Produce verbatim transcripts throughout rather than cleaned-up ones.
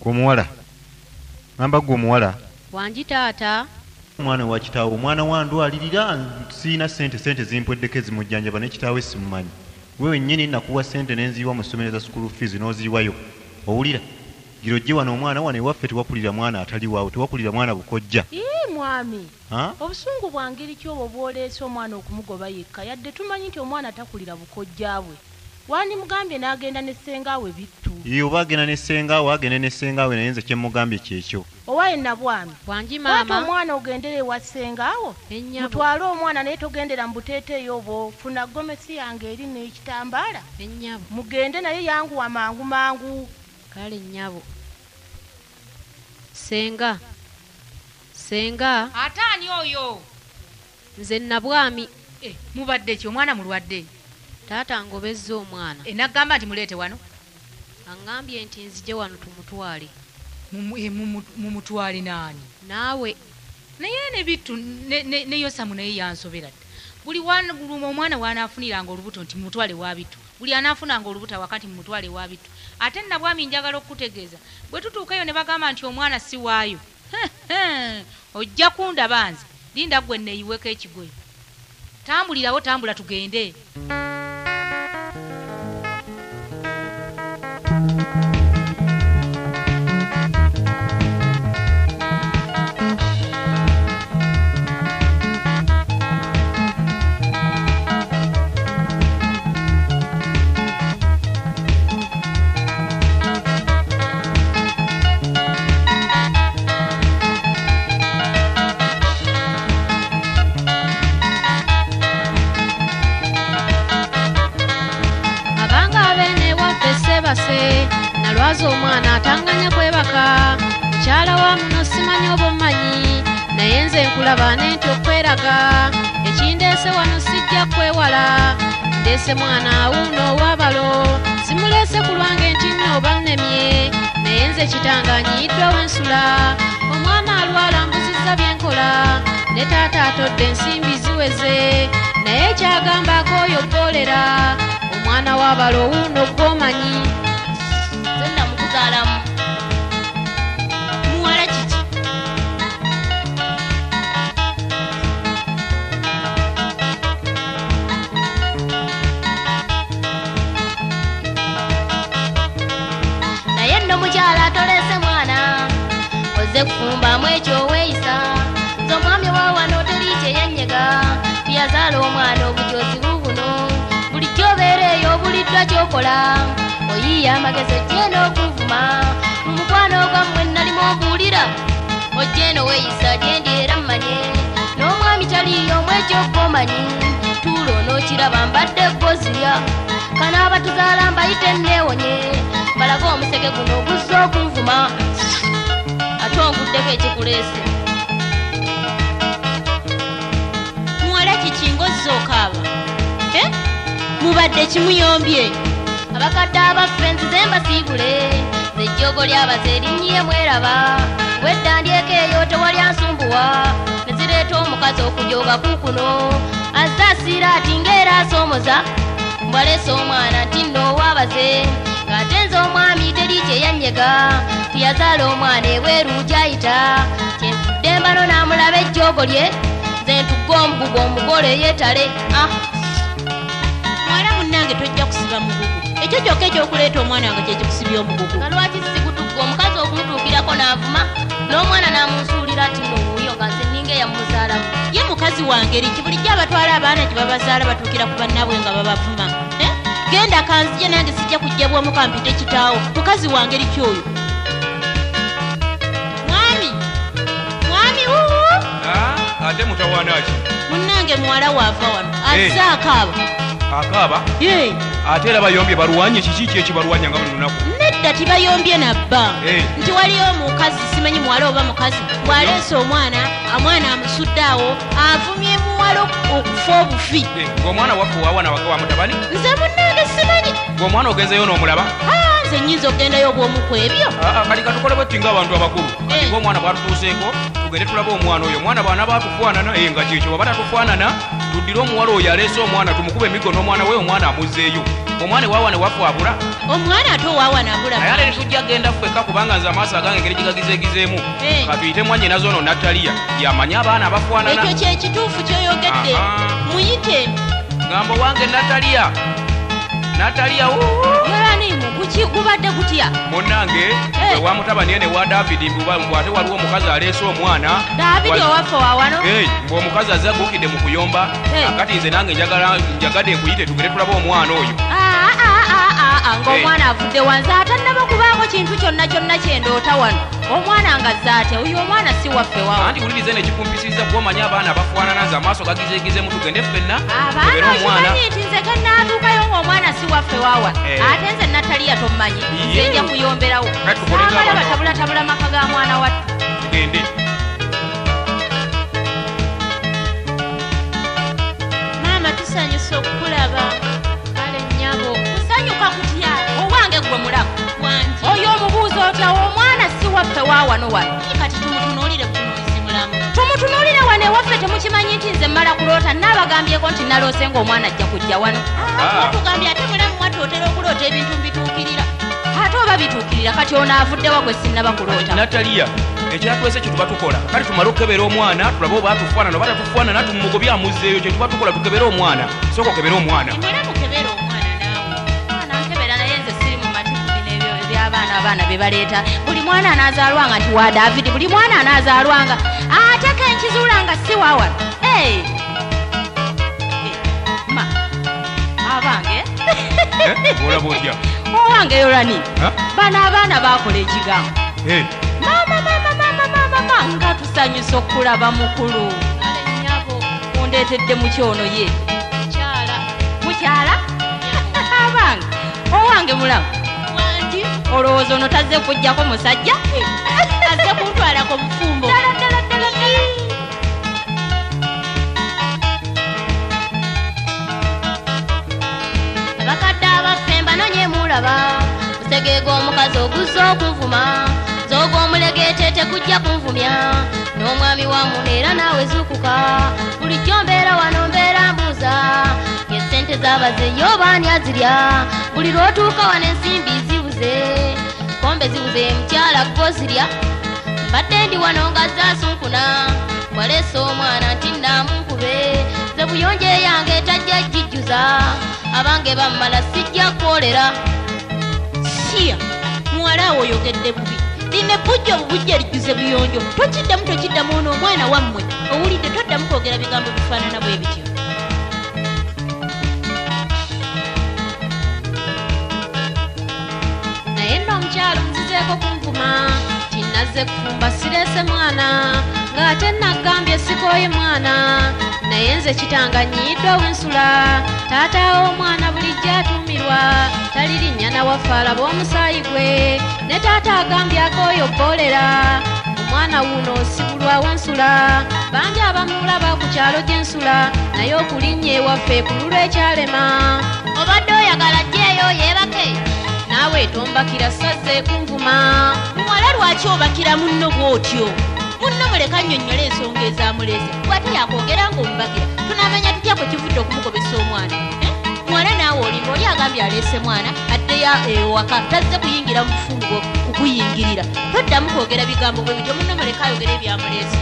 Gwomuwala. Ngamba gwomuwala. Wanji taata. Omwana wa kitaawo, omwana wa ndwalirira siina sente sente zimpweddeko ezimujjanjaba ne kitaawe simumanyi. Wewe nnyini nakuwa sente n'enziiwa mu ssomero za school fees n'oziiwayo. Owulira? Giro gye wano omwana wano ewaffe tewakulira mwana atali waawo, tewakulira mwana bukojja. Ii mwami. Ha? Obusungu bwangeri ki obwo bwoleese omwana okumugoba yekka yadde tumanyi nti omwana takulira bukojja bwe. Wani mugambye n'agenda ne ssengaawe bittu. Iyo oba agenda ne ssengaawe agende ne ssengaawe naye nze kye mugambye kyekyo. Owaye nabwami. Wanji maama. Kwata omwana ogendere ewa ssengaawo. Mutwale omwana naye togendera mu buteeteeyo obwo. Funa gomesi yange eri n'ekitambaala. Ennyabo. Mugende naye yanguwa mangu mangu. Kale nnyabo. Senga. Senga. Ataani oyo. Nze nabwami. Eh, mubadde ki omwana mulwadde? Taata ngobezza omwana. E nagamba nti muleete wano. Angambye nti nzije wano tumutwale. Mumutwale naani? Naawe. Naye ne bittu ne, ne, ne Yosamu naye yansobera dda. Buli wana omwana wanaafuniranga olubuto nti mutwale wa bittu. Buli anaafunanga olubuto wakati mutwale wa bittu. Ate nabwami njagala okukutegeeza. Bwe tutuukayo ne bagamba nti omwana si waayo. Ojja kundaba nze. Linda gwe neeyiweko ekigoye. Tambulirawo tambula tugende. Nalwaza omwana atanganya kwebaka mukyala wa muno simanyi oba omanyi naye nze nkulaba nenti okweraga ekindeese wano sijja kwewala ndeese mwana awuuno owabalo simuleese ku lwange nti nno oba nnemye naye nze kitanganyiyiddwa wensula omwana alwala mbuzizza byenkola ne taata atodde ensimbi ziweze naye kyagambako oyo bboolera omwana wabalo owuuno gw'omanyi Salamu. Muwala kiki? Naye nno mukyala atolese mwana oze kufumbamu ekyo weeyisa nze omwami wa wano teri kyeyanyega tuyazaala omwana obujoozi bubuno bulijjo obeera eyo obuliddwa kyokola oyiya amagezi ojje n'okuvuma mu mukwano gwammwe nalimu ombuulira ojje no weeyisa gyendi era mmanye n'omwami taliyo omwekyoka omanyi tuulo n'okiraba mbadde ggozirya kanaaba tuzaala mbayite nneewonye mbalaga omusege guno oguzza okunvuma ate onguddeko ekikuleese Muwala kiki ng'ozza okaaba? Eh? Mubadde kimuyombye? abakadde abaffe nzize mbasiibule zejjogo lyabaze erinnyie mweraba weddandyeko eyo tewali ansumbuwa ne zireeta omukazi okujooga kukuno azze asiira ati ng'era asoomoza mbwaleese omwana nti nno owaabaze ng'ate nze omwami teri kyeyanyega tuyazaala omwana ebweru gyayita kyenfudde mbano n'amulaba ejjoogo lye nze ntugga omugugu omugole yeetale ah Muwala munnange tojja kusiba mugugu. Ekyo kyokka ekyokuleeta omwana nga kyekikusibya omugugu. nga lwaki sikutugga omukazi okumutuukirako n'anvuma n'omwana n'amunsuulira ati nowuuyo nga nze nninga eyamuzaalamu Ye mukazi wange liki bulijjo abatwala abaana gye babazaala batuukira ku bannaabwe nga babavuma. Eh? Genda kanzije nange sijja kujjabwamu kampite kitaawo. Mukazi wange liki oyo? Mwami! Mwami wuwu! Ah, ate mutawaana ki? Munnange muwala waava wano. Azze akaaba. Akaaba? Ye! Ate era bayombye baluwanye kiki ki ekibaluwanya nga buli lunaku? Nedda tibayombye nabba. Hey. Nti waliyo omukazi simanyi muwala oba mukazi bw'aleese omwana omwana amusudde awo avumye muwala okufa obufi. Eh, ng'omwana waffe wawana waka wa mutabani? Nze munnange simanyi. Ng'omwana ogenzeyo n'omulaba? Ah, nze nnyinza okugendayo obw'omuku ebyo. Ah, kali katukole bwetti ng'abantu abakulu. Eh. Ng'omwana bw'atutuuseeko tugende tulabe omwana oyo. Omwana baana baatufaanana eh nga kyekyo baba tatufaanana tuddire omuwala oyo aleese omwana tumukube emiggo n'omwana we omwana amuzzeeyo. omwana ewawana wafu abula omwana ate owawana abula naye ate tujja genda ffeka kubanga nze amaaso agange engeri gigagizeegizeemu katuyite mwanye nazo no Natalia yamanyi abaana abafaanana ekyo kyekituufu kyoyogedde muyite ngamba wange Natalia Natalia yolanimu kuki gubadde gutya munnange ewa mutabani ene wa David mbwate waliwo omukazi aleese omwana David owaffe wawano mbw omukazi azze agukidde mu kuyomba akati nze nange njagadde nkuyite tugere tulaba omwana oyo ng'omwana avudde wanze atannaba kubaako kintu kyonna kyonna kyendoota wano omwana nga zzaate oyo omwana si waffe wawo anti wulirize nekikumpisiriza kuba omanyi abaana abafaanana nze amaaso gagizeegizemu tugende ffenna abaana okimanyi nti nze kennaatuukayo ng'omwana si waffe waawa ate nze Natalia tommanyi nze nja kuyomberawo saagala batabulatabula maka ga mwana wattu tugende maama tusanyusa okukulaba kale nnyabo kusanyuka kutya owange gwe mulamu oyo omubuuza otya omwana si waffe waawano wano kati tumutunuulire butunuulizi mulamu tumutunuulire wano ewaffe temukimanyi nti nze mmala kuloota naabagambyeko nti naloose ng'omwana ajja kujja wano tugambye ate mulamu watu otera okuloota ebintu mbituukirira ate oba bituukirira kati ono avuddewa gwe sinnaba kuloota Natalia ekyatwese kye tuba tukola kale tumale okukebera omwana tulabe oba atufaanana oba tatufaanana tumugobye amuzzeeyo kye tuba tukola tukebere omwana sooka okebere omwana mulamu kebera omwana naawe mwana nkebera naye nze siri mu matiku bino ebyo eby'abaana abaana bye baleeta buli mwana anaazaalwanga nti wa David buli mwana anaazaalwanga ate kenkizuula nga si waawano ma abange olaba otya owange yolani bano abaana baakola ekigambo mama mama mama mama mama nga tusanyusa okulaba mukulu nyabo ondeetedde mukyono ye mukyala mukyala abange owange mulamu wandi olowooza ono tazze kujjako musajja azze kuntwalako bufumbo ddala ddala ddala abakadde abaffe mbanonye mulaba musegeega omukazi oguzza okunvuma zoga omulegeetete kujja kunvumya n'omwami wamu era naawe zukuka bulijjo mbeera wano mbeera mbuuza esente z'abazeeyo baani azirya buli lw'otuuka wano ensimbi zibuze kombe zibuze mukyala gozirya mbadde ndi wano nga zaasunkuna waleese omwana nti naamunkube ze buyonjo eyange tajja jijjuza abange bammala sijja kwolera siya muwalaawo oyogedde bubi lino ebbujja obubujja lijjuze buyonjo tokiddamu tokiddamu ono omwana wammwe owulidde toddamu kwogera bigambo bifaanana bwe bityo naye nno omukyalo nzizeeko kunvuma ti nazze kufumba sireese mwana ng'ate naggambye sikooye mwana naye nze kitanga nnyiyiddwa w'ensula taata w'omwana bulijjo atuumirwa tali linnya nawaffe alaba omusaayi gwe ne taata agambye akooyo bboolera omwana wuno osibulwa w'ensula bangi abamulaba ku kyalo gy'ensula naye okulinnya ewaffe ku lulw ekyalema obadde oyagala jjeeyo yeebake naawe tombakira sazze kunvuma muwala lwaki obakira munno bw'otyo munno muleka nnyonnyola ensonga ezamuleese bw'ate yakwogera ng'omubagira tunamanya tutya kwe kivudde okumugobesa omwana muwala naawe olimba oli agambye aleese mwana addeya ewaka tazze kuyingira mu bufungo kukuyingirira toddamu kwogera bigambo bwe bityo munno muleka ayogera ebyamuleese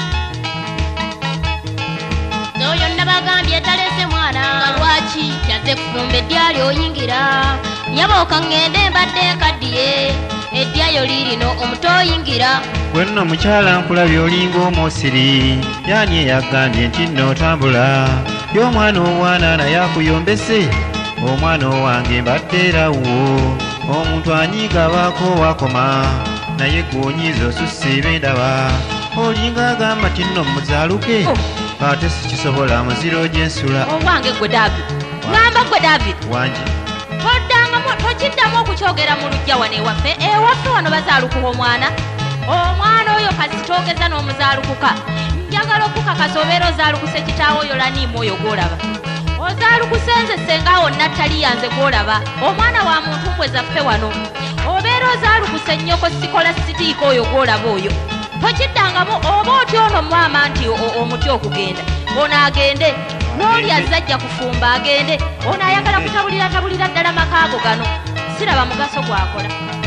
oyo nabagambye taleese mwana lwaki yazze kufumba eddya oyingira nyabooka ŋŋende mbadde nkaddiye eddyayo liirino omuto oyingira gwe nno mukyala nkulabye olinga omwosiri yaani eyagambye nti nnootambula y'omwana obwana naye akuyombese omwana owange mbadde erawo omuntu anyiiga abaako wakoma naye gwonyiiza osusse ebendaba olinga agamba ti nno muzaaluke ate sikisobola muziro gy'ensula owange gwe David ngamba gwe David wangi toddangamu tokiddamu okukyogera mu lujja wano ewaffe ewaffe wano bazaalukuka omwana omwana oyo kasitoogeza n'omuzaalukuka njagala okukakasa obeera ozaalukuse kitaawo oyo laniimu oyo gw'olaba ozaalukuse nze sengaawo Natalia nze gw'olaba omwana wa muntu mbwe zaffe wano obeera ozaalukuse nnyoko sikola sitiika oyo gw'olaba oyo tokiddangamu oba otyo ono mwama nti omuti okugenda ono agende n'oli azajja kufumba agende ono ayagala kutabulira tabulira ddala makaago gano siraba mugaso gwakola.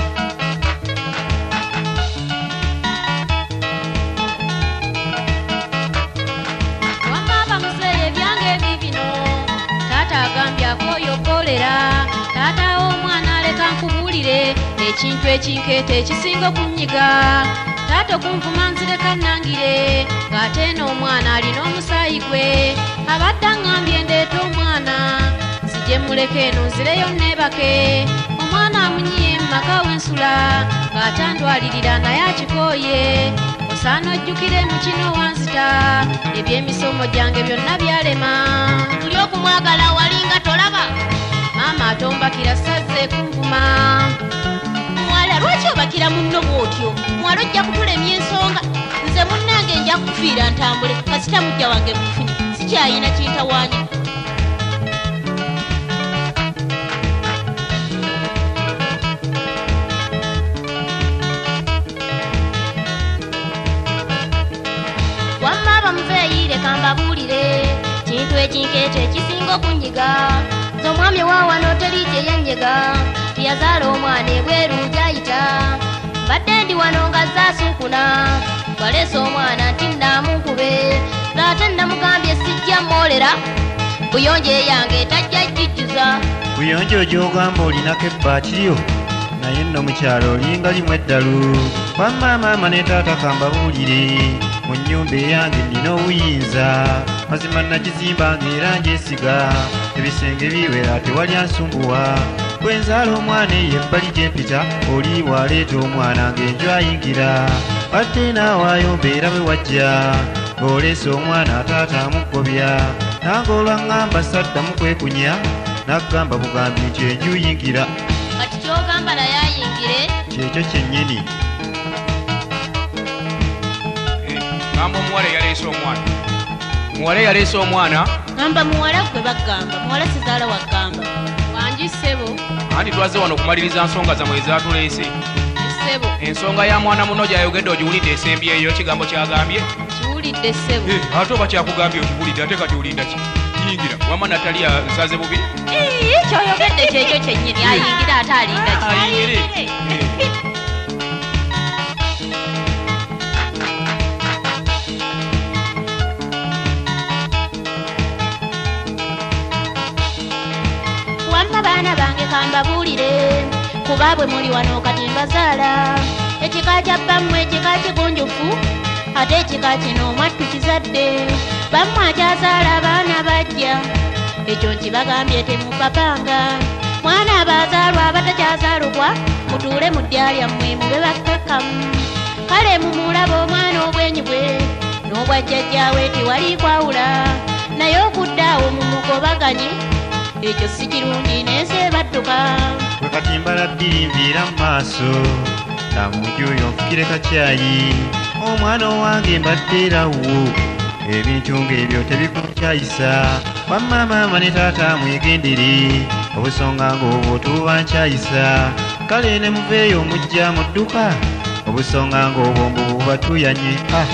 wamaba muzeeyi ebyange ebi bino taata agambye akooyogolera taata w'omwana aleka nkubuulire ekintu ekinkeeta ekisinga okunyiga taata okunvuma nzireka nnangire ng'ate n'omwana alina omusaayi gwe abadde aŋŋambye ndeeta omwana nzije muleka eno nzireyo neebake omwana amunyiye mu maka w'ensula ng'atandwalirira naye akikooye osaana ojjukire mu kino wanzita ebyemisomo gyange byonna byalema tuli okumwagala walinga tolaba maama atombakira sazze kunvuma muwala lwaki obakira munno bw'otyo muwala ojja kutulemya ensonga nze munnange nja kufiira ntambule kasita mujja wange mufunye sikyayina kintawaanya. wamma abamuzeeyi leka mbabuulire kintu ekinkeeta ekisinga okunyiga nze omwami wa wano teri kyeyannyega teyazaala omwana ebweru gyayita mbadde ndi wano nga zaasuukuna twaleese omwana nti naamunkube ng'ate namugambye sijja mwolera buyonjo eyange tajja jjijjuza. buyonjo gy'ogamba olinako ebbaatiriyo naye nno mukyalo olinga limu eddalu wamma maama ne taata kambabuulire mu nnyumba eyange nnina obuyinza mazima nagizimba ng'era ngyesiga ebisenge biwera tewali ansumbuwa bwe nzaala omwana eyo ebbali gye mpita oli waleeta omwana ng'enju ayingira ate naawaayo mbeera bwe wajja ng'oleese omwana taata amugobya nange olwaŋŋamba saddamu kwekunya naggamba bugambi nti enju yingira kati kyogamba naye ayingire kyekyo kyennyini. gamba omuwala eyaleese omwana muwala eyaleese omwana gamba muwala gwe bagamba muwala sizaala waggamba wangi ssebo andi twaze wano okumaliriza nsonga zamwe ezatuleese ssebo ensonga ya mwana muno gyayogedde ogiwulidde esembyeyo kigambo kyagambye kiwulidde ssebo ate oba kyakugambye okiwulidde ate kati olinda ki yingira wama nataliya nsaze bubi kyoyogedde kyekyo kyennyini ayingira ate alinda ki ayingire wamma baana bange kambabuulire kuba bwe muli wano kati mbazaala ekika kya bbammwe ekika kigunjufu ate ekika kino mwattu kizadde bammwe akyazaala abaana bajja ekyo nkibagambye temupapanga mwana abazaalwa abatakyazaalubwa mutuule mu ddya lyammwe mube bakkakkamu kale mumulaba omwana obwenyi bwe n'obwa jjajjaawe tewali kwawula naye okuddaawo mumugobaganye ekyo si kirungi n'ensi ebadduka bwe kati mbala bbiri nviira mu maaso namunju oyo nfukire kacyayi omwana owange mbaddeerawo ebintu ng'ebyo tebikukyayisa wamma maama ne taata mwegendere obusonga ng'obwo tuba nkyayisa kale ne muveeyo omujja mu dduka obusonga ng'obwo mbu bubatuyanye.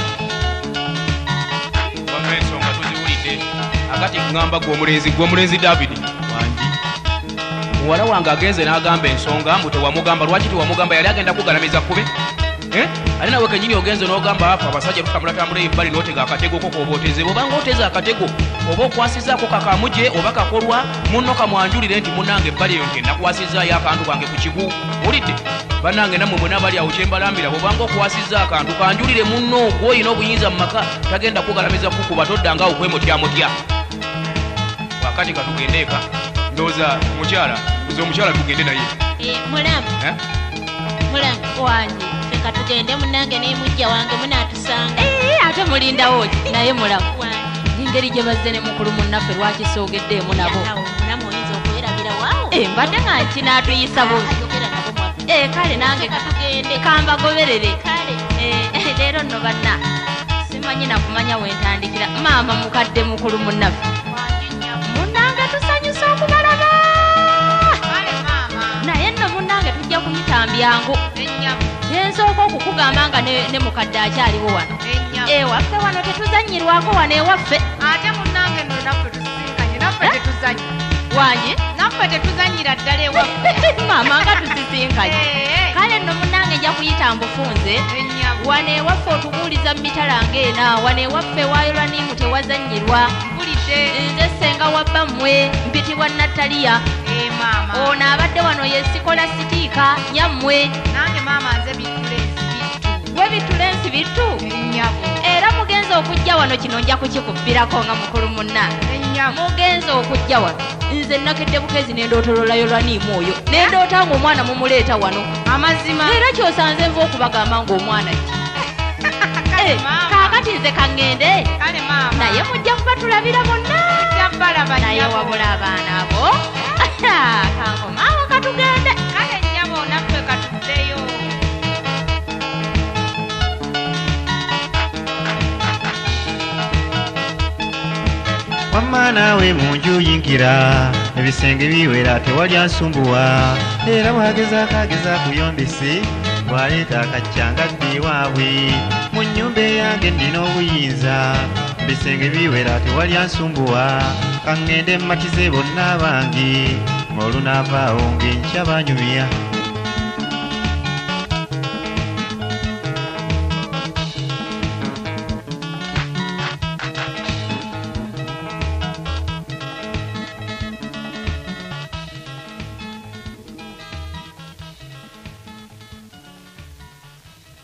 wamma ensonga tuziwulidde akati kugamba gwe omulenzi gwe omulenzi davidi wangi muwala wange agenze n'agamba ensonga mbu tewamugamba lwaki tewamugamba yali agenda kugalamiza kube ate nawe kenyini ogenze n'ogamba afa abasajja tutambulatambula ebbali n'otega akatego ko kooba otezebwa obanga oteza akatego oba okwasizaako kakamuje oba kakolwa munno kamwanjulire nti munnange ebbali eyo nti nakwasizaayo akantu kange ku kigu olidde bannange nammwe mwena bali awo kyembalambira bwobanga okwasiza akantu kanjulire munno gw'olina obuyinza mu maka tagenda kugalamiza kukuba toddangaawo kwemutyamutya wakati katugendeeka ndowooza mukyala nze omukyala tugende naye mulamu mulamu wange feka tugende munnange n'emujja wange munaatusanga ate mulindawo ki naye mulamu engeri gye bazze ne mukulu munnaffe lwaki soogeddeemu nabo mulamu oyinza okwerabira waawo mbadde nga nkinaatuyisa buzi kale nange katugende kambagoberere kale leero nno banna simanyi nakumanya wentandikira maama mukadde mukulu munnaffe munnange tusanyusa okubalaba naye nno munnange tujja kuyitambyangu kyensooka okukugamba nga ne mukadde akyaliwo wano ewaffe wano tetuzanyirwako wano ewaffe ate munnange nno naffe naffe tetuzanyi wange naffe tetuzanyira ddala ewaffe maama nga tusisinkanye kale nno munnange nja kuyita mbufunze wano ewaffe otubuuliza mu mitalango ena wano ewaffe wayolanimu tewazanyirwa mpulidde nze senga wabba mmwe mpitibwa Nataliya maama ono abadde wano yesikola sitiika nyammwe nange maama nze bitulensi bittu gwe bitulensi bittu ennyabo era mugenza okujja wano kino nja kukikubbirako nga mukulu munnange mugenza okujja wano nze nakedde bukezi nendootololayoolwaniimu oyo nendoota ng'omwana mumuleeta wano amazima era kyosanze nva okubagamba ng'omwana ki kaakati nze kaŋŋende kale maama naye mujja kuba tulabira bonna jabbalaba naye wabula abaana abo kankomaawo katugende kale nnyabo naffe katuddeyo wamma naawe mu nju yingira ebisenge biwera tewali ansumbuwa era bwagezaako ageza kuyombesi bwaleeta akaccanga ddi waabwe mu nnyumba eyange ndina obuyinza bisenge biwera tewali ansumbuwa kaŋŋende mmatize bonna bange ng'olunaavaawo ng'enkya banyumya